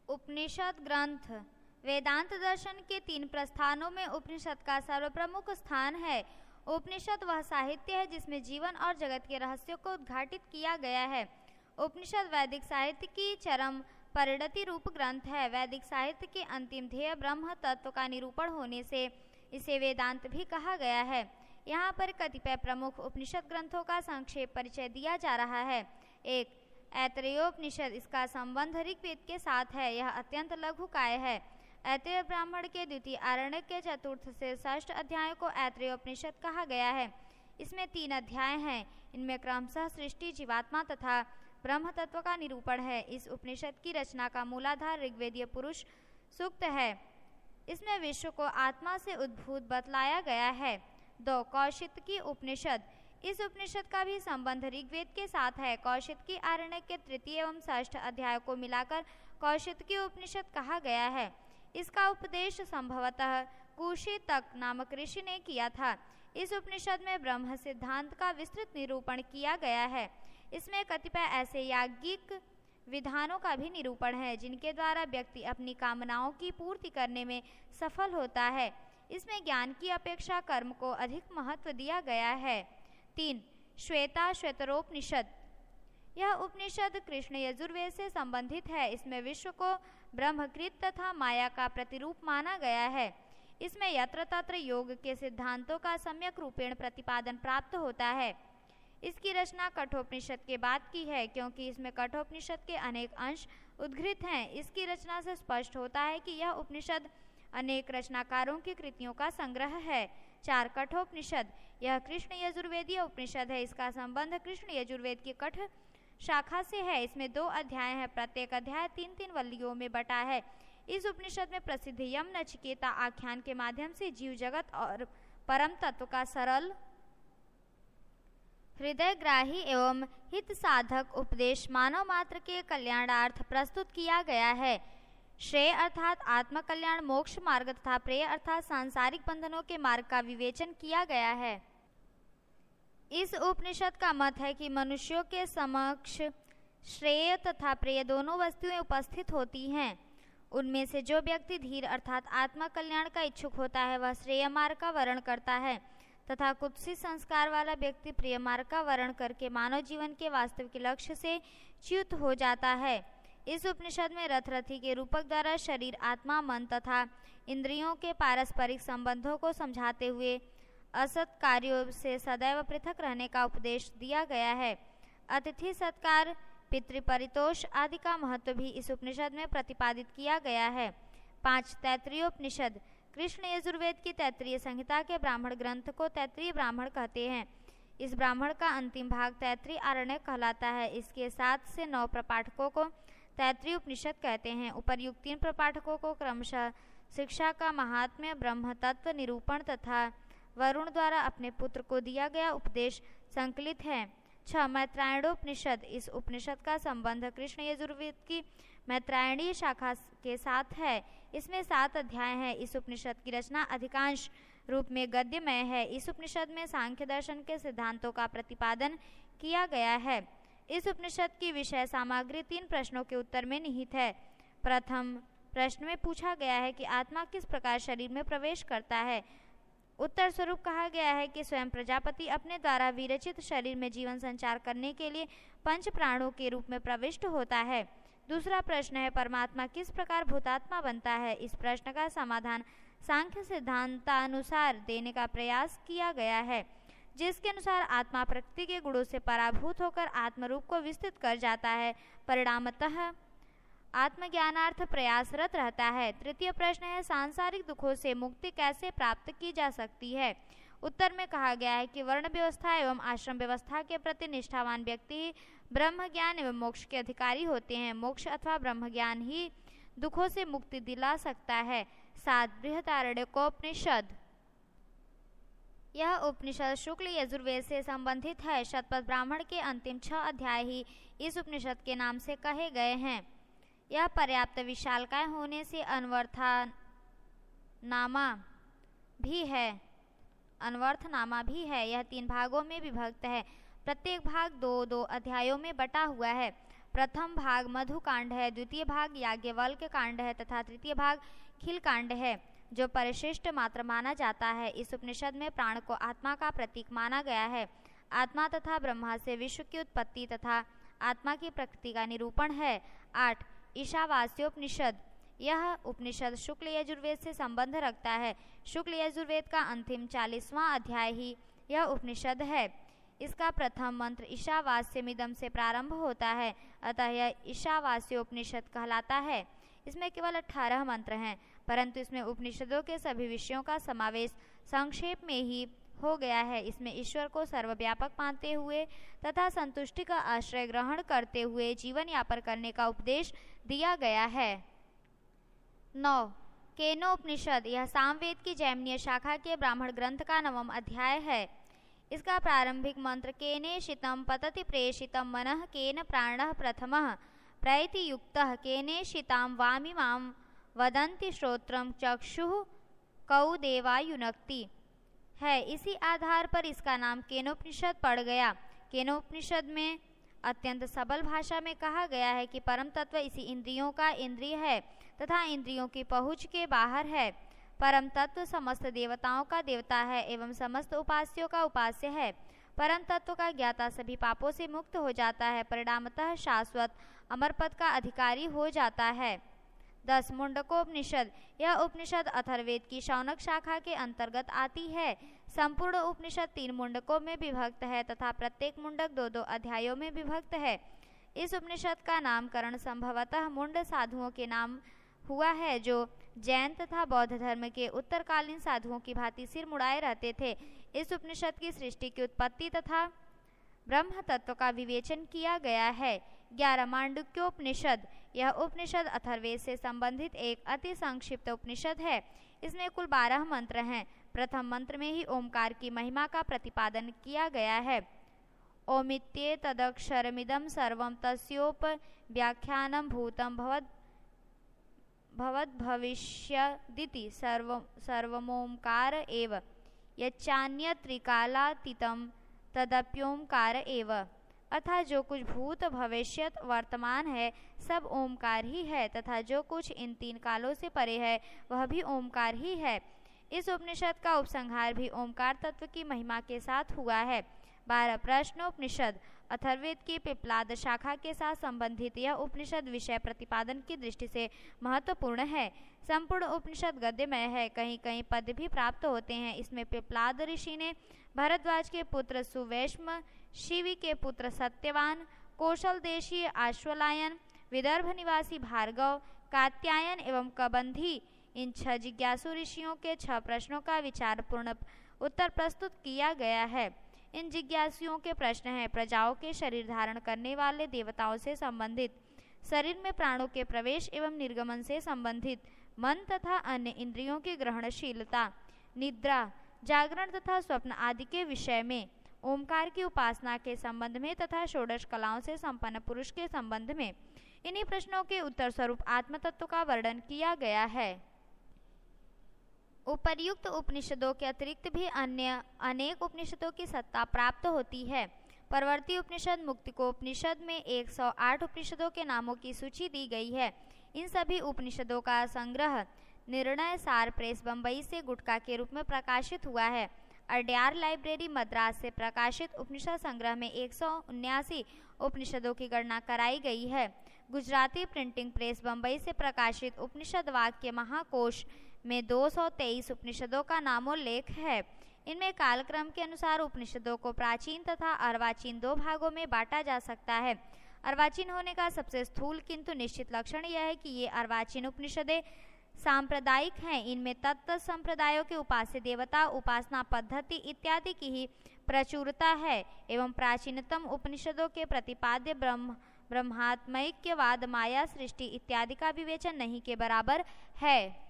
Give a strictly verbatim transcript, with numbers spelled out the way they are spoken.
उपनिषद ग्रंथ। वेदांत दर्शन के तीन प्रस्थानों में उपनिषद का सर्वप्रमुख स्थान है। उपनिषद वह साहित्य है जिसमें जीवन और जगत के रहस्यों को उद्घाटित किया गया है। उपनिषद वैदिक साहित्य की चरम परिणति रूप ग्रंथ है। वैदिक साहित्य के अंतिम ध्येय ब्रह्म तत्व का निरूपण होने से इसे वेदांत भी कहा गया है। यहाँ पर कतिपय प्रमुख उपनिषद ग्रंथों का संक्षेप परिचय दिया जा रहा है। एक, ऐतरेयोपनिषद। इसका संबंध ऋग्वेद के साथ है। यह अत्यंत लघु काय है। ऐतरेय ब्राह्मण के द्वितीय आरण्यक के चतुर्थ से षष्ठ अध्याय को ऐतरेयोपनिषद कहा गया है। इसमें तीन अध्याय हैं। इनमें क्रमशः सृष्टि, जीवात्मा तथा ब्रह्म तत्व का निरूपण है। इस उपनिषद की रचना का मूलाधार ऋग्वेदीय पुरुष सूक्त है। इसमें विश्व को आत्मा से उद्भूत बतलाया गया है। दो, कौशितकी उपनिषद। इस उपनिषद का भी संबंध ऋग्वेद के साथ है। कौशितकी आरण्यक के तृतीय एवं षष्ठ अध्याय को मिलाकर कौशितकी उपनिषद कहा गया है। इसका उपदेश संभवतः कुशितक नामक ऋषि ने किया था। इस उपनिषद में ब्रह्म सिद्धांत का विस्तृत निरूपण किया गया है। इसमें कतिपय ऐसे याज्ञिक विधानों का भी निरूपण है जिनके द्वारा व्यक्ति अपनी कामनाओं की पूर्ति करने में सफल होता है। इसमें ज्ञान की अपेक्षा कर्म को अधिक महत्व दिया गया है। तीन, श्वेता श्वेतरोपनिषद। यह उपनिषद कृष्ण यजुर्वेद से संबंधित है। इसमें विश्व को ब्रह्मकृत तथा माया का प्रतिरूप माना गया है। इसमें यत्र तत्र योग के सिद्धांतों का सम्यक रूपेण प्रतिपादन प्राप्त होता है। इसकी रचना कठोपनिषद के बाद की है क्योंकि इसमें कठोपनिषद के अनेक अंश उद्घृत हैं। इसकी रचना से स्पष्ट होता है कि यह उपनिषद अनेक रचनाकारों की कृतियों का संग्रह है। चार, कठोपनिषद। यह कृष्ण यजुर्वेदीय उपनिषद है। इसका संबंध कृष्ण यजुर्वेद की कठ शाखा से है। इसमें दो अध्याय हैं। प्रत्येक अध्याय तीन तीन वल्लियों में बटा है। इस उपनिषद में प्रसिद्ध यम नचिकेता आख्यान के माध्यम से जीव जगत और परम तत्व का सरल, हृदयग्राही एवं हित साधक उपदेश मानव मात्र के कल्याणार्थ प्रस्तुत किया गया है। श्रेय अर्थात आत्म कल्याण, मोक्ष मार्ग तथा प्रेय अर्थात सांसारिक बंधनों के मार्ग का विवेचन किया गया है। इस उपनिषद का मत है कि मनुष्यों के समक्ष श्रेय तथा प्रेय दोनों वस्तुएं उपस्थित होती हैं। उनमें से जो व्यक्ति धीर अर्थात आत्म कल्याण का इच्छुक होता है वह श्रेय मार्ग का वर्ण करता है तथा कुत्सित संस्कार वाला व्यक्ति प्रिय मार्ग का वर्ण करके मानव जीवन के वास्तविक लक्ष्य से च्युत हो जाता है। इस उपनिषद में रथ रथी के रूपक द्वारा शरीर, आत्मा, मन तथा इंद्रियों के पारस्परिक संबंधों को समझाते हुए असत कार्यों से सदैव पृथक रहने का उपदेश दिया गया है। अतिथि सत्कार, पितृपरितोष आदि का महत्व भी इस उपनिषद में प्रतिपादित किया गया है। पाँच, तैत्तिरीयोपनिषद। कृष्ण यजुर्वेद की तैत्तिरीय संहिता के ब्राह्मण ग्रंथ को तैत्तिरीय ब्राह्मण कहते हैं। इस ब्राह्मण का अंतिम भाग तैत्तिरीय आरण्यक कहलाता है। इसके सात से नौ प्रपाठकों को तैत्तिरीय उपनिषद कहते हैं। उपर्युक्त तीन प्रपाठकों को क्रमशः शिक्षा का महात्म्य, ब्रह्म तत्व निरूपण तथा वरुण द्वारा अपने पुत्र को दिया गया उपदेश संकलित है। छह, मैत्रायणोपनिषद। इस उपनिषद का संबंध कृष्ण यजुर्वेद की मैत्रायणीय शाखा के साथ है। इसमें सात अध्याय हैं। इस उपनिषद की रचना अधिकांश रूप में गद्यमय है। इस उपनिषद में सांख्य दर्शन के सिद्धांतों का प्रतिपादन किया गया है। इस उपनिषद की विषय सामग्री तीन प्रश्नों के उत्तर में निहित है। प्रथम प्रश्न में पूछा गया है कि आत्मा किस प्रकार शरीर में प्रवेश करता है। उत्तर स्वरूप कहा गया है कि स्वयं प्रजापति अपने द्वारा विरचित शरीर में जीवन संचार करने के लिए पंच प्राणों के रूप में प्रविष्ट होता है। दूसरा प्रश्न है परमात्मा किस प्रकार भूतात्मा बनता है। इस प्रश्न का समाधान सांख्य सिद्धांतानुसार देने का प्रयास किया गया है, जिसके अनुसार आत्मा प्रकृति के गुणों से पराभूत होकर आत्मरूप को विस्तृत कर जाता है, परिणामतः आत्मज्ञानार्थ प्रयासरत रहता है। तृतीय प्रश्न है सांसारिक दुखों से मुक्ति कैसे प्राप्त की जा सकती है। उत्तर में कहा गया है कि वर्ण व्यवस्था एवं आश्रम व्यवस्था के प्रति निष्ठावान व्यक्ति ही ब्रह्म ज्ञान एवं मोक्ष के अधिकारी होते हैं। मोक्ष अथवा ब्रह्म ज्ञान ही दुखों से मुक्ति दिला सकता है। सात, बृहदारण्यकोपनिषद। यह उपनिषद शुक्ल यजुर्वेद से संबंधित है। शतपथ ब्राह्मण के अंतिम छह अध्याय ही इस उपनिषद के नाम से कहे गए हैं। यह पर्याप्त विशालकाय होने से अन्वर्थनामा भी है अन्वर्थनामा भी है। यह तीन भागों में विभक्त है। प्रत्येक भाग दो दो अध्यायों में बटा हुआ है। प्रथम भाग मधु कांड है, द्वितीय भाग याज्ञवल्क्य कांड है तथा तृतीय भाग खिल कांड है, जो परिशिष्ट मात्र माना जाता है। इस उपनिषद में प्राण को आत्मा का प्रतीक माना गया है। आत्मा तथा ब्रह्मा से विश्व की उत्पत्ति तथा आत्मा की प्रकृति का निरूपण है। आठ ईशावास्योपनिषद। यह उपनिषद शुक्ल यजुर्वेद से संबंध रखता है। शुक्ल यजुर्वेद का अंतिम चालीसवां अध्याय ही यह उपनिषद है। इसका प्रथम मंत्र ईशावास्यमिदम से प्रारंभ होता है, अतः यह ईशावास्योपनिषद कहलाता है। इसमें केवल अठारह मंत्र हैं, परंतु इसमें उपनिषदों के सभी विषयों का समावेश संक्षेप में ही हो गया है। इसमें ईश्वर को सर्वव्यापक मानते हुए तथा संतुष्टि का आश्रय ग्रहण करते हुए जीवन यापन करने का उपदेश दिया गया है। नौ केनोपनिषद। यह सामवेद की जैमिनीय शाखा के ब्राह्मण ग्रंथ का नवम अध्याय है। इसका प्रारंभिक मंत्र केने शितम पतति प्रेषितम मनः केन प्राणः प्रथमः प्रैति युक्तः केने शिताम वामिमाम वदन्ति श्रोत्रम चक्षुः कौ देवायुनक्ति है। इसी आधार पर इसका नाम केनोपनिषद पड़ गया। केनोपनिषद में अत्यंत सबल भाषा में कहा गया है कि परम तत्व इसी इंद्रियों का इंद्रिय है तथा इंद्रियों की पहुँच के बाहर है। परम तत्व समस्त देवताओं का देवता है एवं समस्त उपास्यों का उपास्य है। परम तत्व का ज्ञाता सभी पापों से मुक्त हो जाता है, परिणामतः शाश्वत अमर पद का अधिकारी हो जाता है। दस मुंडकोपनिषद। यह उपनिषद अथर्ववेद की शौनक शाखा के अंतर्गत आती है। संपूर्ण उपनिषद तीन मुंडकों में विभक्त है तथा प्रत्येक मुंडक दो दो अध्यायों में विभक्त है। इस उपनिषद का नामकरण संभवतः मुंड साधुओं के नाम हुआ है, जो जैन तथा बौद्ध धर्म के उत्तरकालीन साधुओं की भांति सिर मुड़ाए रहते थे। इस उपनिषद की सृष्टि की उत्पत्ति तथा ब्रह्म तत्व का विवेचन किया गया है। ग्यारह मांडुक्योपनिषद। यह उपनिषद अथर्ववेद से संबंधित एक अति संक्षिप्त उपनिषद है। इसमें कुल बारह मंत्र हैं। प्रथम मंत्र में ही ओमकार की महिमा का प्रतिपादन किया गया है। ओमित्ये तदक्षरमिदं सर्वं तस्योप व्याख्यानं भूतं भवद भवद्भविष्यदिति सर्व सर्वमोंकार एव यच्चान्यत्रिकालातीतं तदप्योंकार एव। अर्थात जो कुछ भूत भविष्यत वर्तमान है सब ओमकार ही है तथा जो कुछ इन तीन कालों से परे है वह भी ओमकार ही है। इस उपनिषद का उपसंहार भी ओमकार तत्व की महिमा के साथ हुआ है। बारह प्रश्नोपनिषद। अथर्ववेद की पिप्लाद शाखा के साथ संबंधित यह उपनिषद विषय प्रतिपादन की दृष्टि से महत्वपूर्ण है। संपूर्ण उपनिषद गद्यमय है, कहीं कहीं पद भी प्राप्त होते हैं। इसमें पिप्लाद ऋषि ने भरद्वाज के पुत्र सुवैष्म, शिवी के पुत्र सत्यवान, कौशल देशीय आश्वलायन, विदर्भ निवासी भार्गव, कात्यायन एवं कबंधी इन छह जिज्ञासु ऋषियों के छह प्रश्नों का विचारपूर्ण उत्तर प्रस्तुत किया गया है। इन जिज्ञासुओं के प्रश्न हैं: प्रजाओं के शरीर धारण करने वाले देवताओं से संबंधित, शरीर में प्राणों के प्रवेश एवं निर्गमन से संबंधित, मन तथा अन्य इंद्रियों की ग्रहणशीलता, निद्रा, जागरण तथा स्वप्न आदि के विषय में, ओमकार की उपासना के संबंध में तथा षोडश कलाओं से संपन्न पुरुष के संबंध में। इन्हीं प्रश्नों के उत्तर स्वरूप आत्म तत्व का वर्णन किया गया है। उपर्युक्त उपनिषदों के अतिरिक्त भी अन्य अनेक उपनिषदों की सत्ता प्राप्त होती है। परवर्ती उपनिषद मुक्तिकोपनिषद में एक सौ आठ उपनिषदों के नामों की सूची दी गई है। इन सभी उपनिषदों का संग्रह निर्णय सार प्रेस बम्बई से गुटका के रूप में प्रकाशित हुआ है। अड्यार लाइब्रेरी मद्रास से प्रकाशित उपनिषद संग्रह में एक सौ उन्यासी उपनिषदों की गणना कराई गई है। गुजराती प्रिंटिंग प्रेस बम्बई से प्रकाशित उपनिषद वाक्य महाकोश में दो सौ तेईस उपनिषदों का नामोल्लेख है। इनमें कालक्रम के अनुसार उपनिषदों को प्राचीन तथा अर्वाचीन दो भागों में बांटा जा सकता है। अर्वाचीन होने का सबसे स्थूल किंतु निश्चित लक्षण यह है कि ये अर्वाचीन उपनिषदें सांप्रदायिक हैं। इनमें तत्त संप्रदायों के उपास्य देवता, उपासना पद्धति इत्यादि की ही प्रचुरता है एवं प्राचीनतम उपनिषदों के प्रतिपाद्य ब्रह्म ब्रह्मात्मैक्यवाद, माया सृष्टि इत्यादि का विवेचन नहीं के बराबर है।